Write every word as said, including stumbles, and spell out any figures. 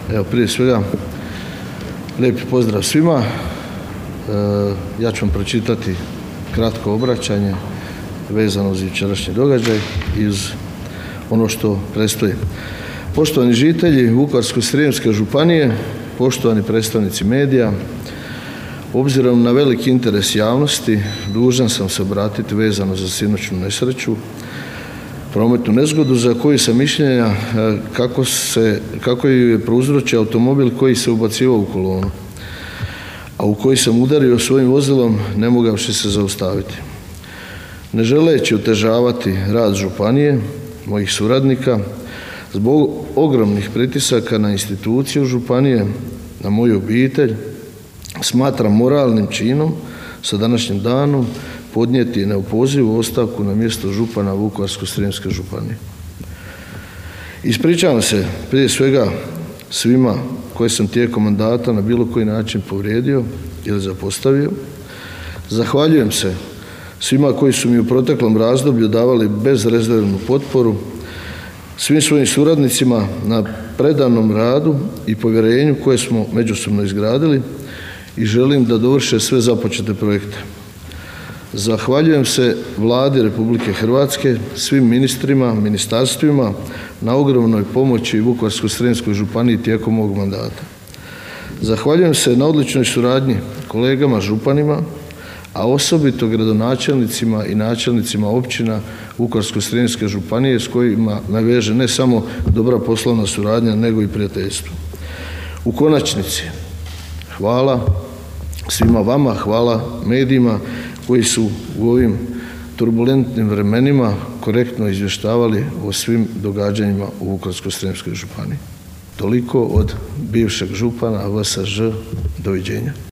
Evo, prije svega, lijepi pozdrav svima. E, ja ću vam pročitati kratko obraćanje vezano uz jučerašnji događaj i uz ono što predstoji. Poštovani žitelji Vukovarsko-srijemske županije, poštovani predstavnici medija, obzirom na veliki interes javnosti, dužan sam se obratiti vezano za sinoćnu nesreću, prometnu nezgodu za koju sam mišljenja kako, se, kako je prouzročio automobil koji se ubacivao u kolonu, a u koji sam udario svojim vozilom ne mogavši se zaustaviti. Ne želeći otežavati rad županije, mojih suradnika, zbog ogromnih pritisaka na instituciju županije, na moju obitelj, smatram moralnim činom sa današnjim danom podnijeti neopozivu ostavku na mjesto župana Vukovarsko-srijemske županije. Ispričavam se prije svega svima koje sam tijekom mandata na bilo koji način povrijedio ili zapostavio. Zahvaljujem se svima koji su mi u proteklom razdoblju davali bezrezervnu potporu, svim svojim suradnicima na predanom radu i povjerenju koje smo međusobno izgradili i želim da dovrše sve započete projekte. Zahvaljujem se Vladi Republike Hrvatske, svim ministrima, ministarstvima na ogromnoj pomoći Vukovarsko-srijemskoj županiji tijekom ovog mandata. Zahvaljujem se na odličnoj suradnji kolegama županima, a osobito gradonačelnicima i načelnicima općina Vukovarsko-srijemske županije s kojima me veže ne samo dobra poslovna suradnja, nego i prijateljstvo. U konačnici, hvala svima vama, hvala medijima koji su u ovim turbulentnim vremenima korektno izvještavali o svim događanjima u Vukovarsko-srijemskoj županiji. Toliko od bivšeg župana V S Ž. Doviđenja.